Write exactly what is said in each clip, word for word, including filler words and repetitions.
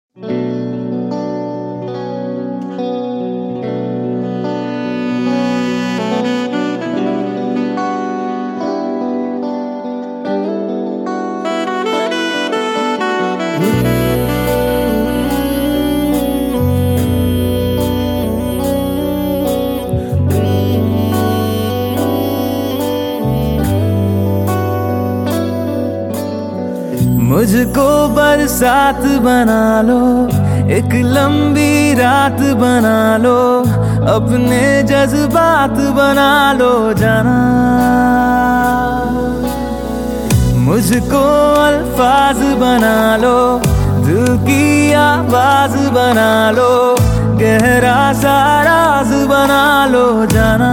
मुझको बरसात बना लो, एक लंबी रात बना लो, अपने जज्बात बना लो जाना। मुझको अल्फाज बना लो, दिल की आवाज बना लो, गहरा सा राज बना लो जाना।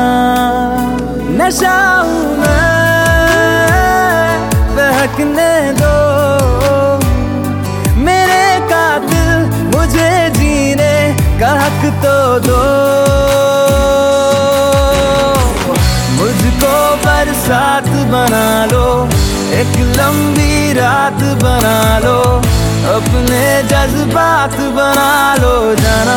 नशा हूं मैं, बहकने दो मेरे कातिल, मुझे जीने का हक तो दो। मुझको बरसात बना लो, एक लंबी रात बना लो, अपने जज्बात बना लो जाना।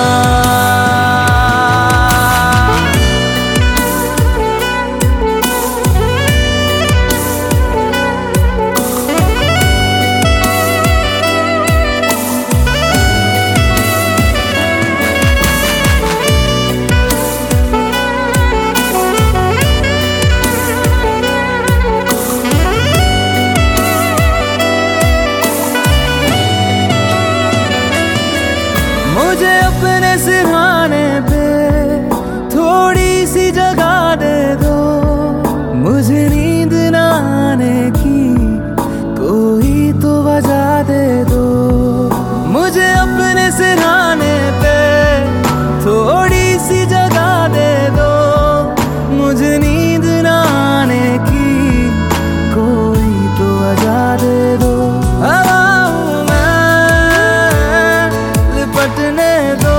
मुझे अपने सिरहाने पे थोड़ी सी जगह दे दो, मुझे नींद न आने की कोई तो वजह दे दो। मुझे अपने सिरहाने पे थोड़ी सी जगह दे दो, मुझे नींद न आने की कोई तो वजह दे दो। हवा हूं मैं, लिपटने दो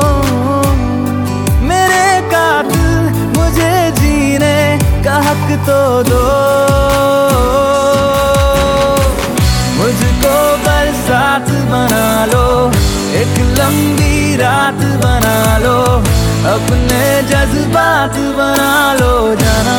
मेरे कातिल, मुझे जीने का हक तो दो। मुझको बरसात बना लो, एक लंबी रात बना लो, अपने जज्बात बना लो जाना।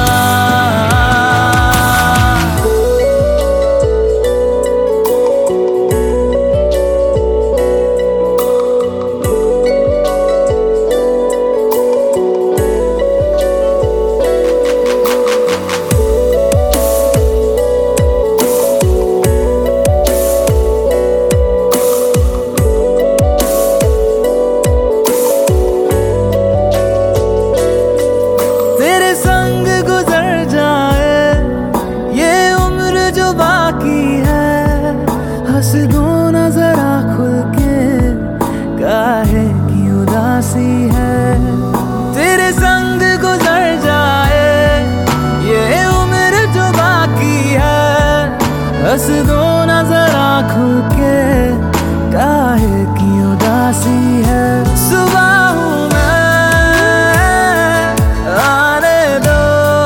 हंस दो ना जरा खुल के, काहे की उदासी है। तेरे संग गुजर जाए ये उम्र जो बाकी है, हंस दो ना जरा खुल के, काहे की उदासी है। सुबह हूं मैं, आने दो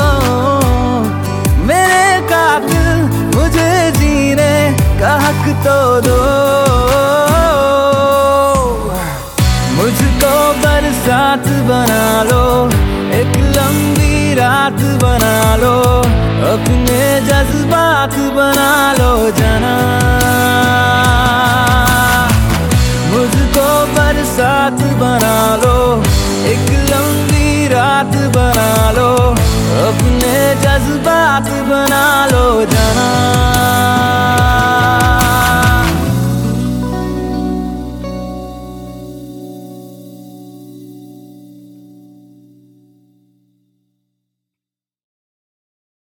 मेरे कातिल, मुझे जीने का हक तो दो। मुझको बरसात बना लो, एक लंबी रात बना लो, अपने जज्बात बना लो जाना।